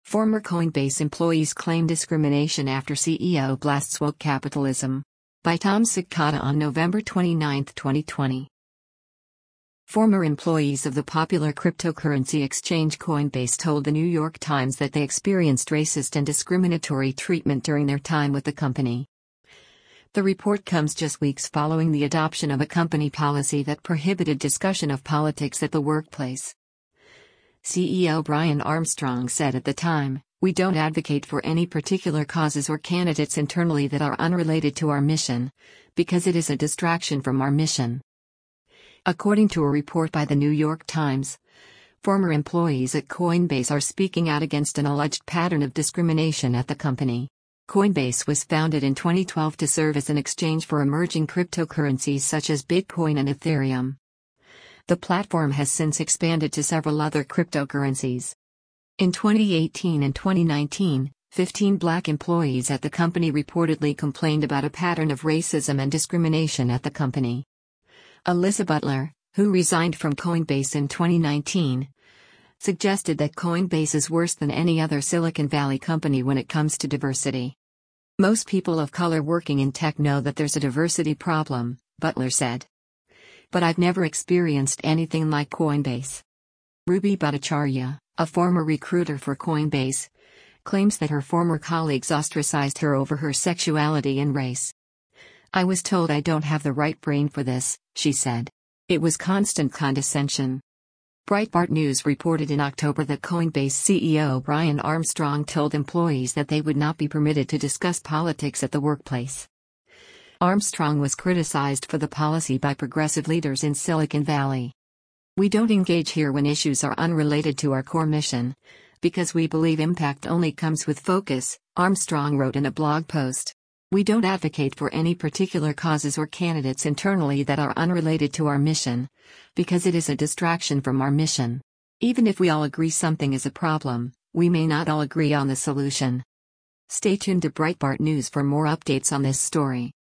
Former Coinbase employees claim discrimination after CEO blasts woke capitalism. By Tom Sikata on November 29, 2020. Former employees of the popular cryptocurrency exchange Coinbase told the New York Times that they experienced racist and discriminatory treatment during their time with the company. The report comes just weeks following the adoption of a company policy that prohibited discussion of politics at the workplace. CEO Brian Armstrong said at the time, "We don't advocate for any particular causes or candidates internally that are unrelated to our mission, because it is a distraction from our mission." According to a report by the New York Times, former employees at Coinbase are speaking out against an alleged pattern of discrimination at the company. Coinbase was founded in 2012 to serve as an exchange for emerging cryptocurrencies such as Bitcoin and Ethereum. The platform has since expanded to several other cryptocurrencies. In 2018 and 2019, 15 black employees at the company reportedly complained about a pattern of racism and discrimination at the company. Alyssa Butler, who resigned from Coinbase in 2019, suggested that Coinbase is worse than any other Silicon Valley company when it comes to diversity. "Most people of color working in tech know that there's a diversity problem," Butler said. "But I've never experienced anything like Coinbase." Ruby Bhattacharya, a former recruiter for Coinbase, claims that her former colleagues ostracized her over her sexuality and race. "I was told I don't have the right brain for this," she said. "It was constant condescension." Breitbart News reported in October that Coinbase CEO Brian Armstrong told employees that they would not be permitted to discuss politics at the workplace. Armstrong was criticized for the policy by progressive leaders in Silicon Valley. "We don't engage here when issues are unrelated to our core mission, because we believe impact only comes with focus," Armstrong wrote in a blog post. "We don't advocate for any particular causes or candidates internally that are unrelated to our mission, because it is a distraction from our mission. Even if we all agree something is a problem, we may not all agree on the solution." Stay tuned to Breitbart News for more updates on this story.